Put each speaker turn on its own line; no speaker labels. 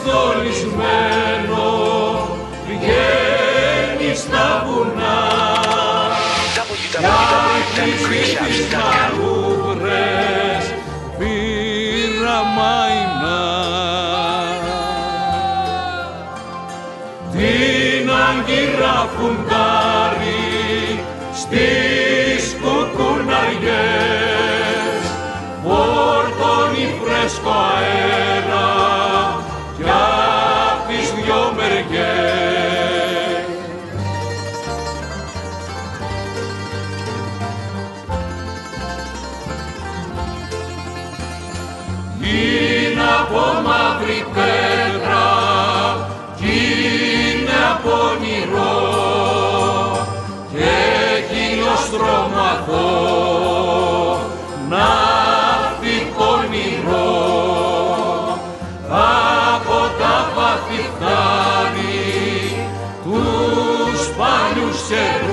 στολισμένο βγαίνει στα βουνά κι άρχισε τις μανούβρες πήρα μαϊνά. Την Άγκυρα φουντάρει στις κουκουναριές φορτώνει φρέσκο αέρα κι απ' τις δυο μεριές. Είναι από μαύρη πέτρα κι είναι από όνειρο και έχει ως δρόμο αθώο ναυτικό όνειρο. Από τα βάθη φτάνει τους παλιούς καιρούς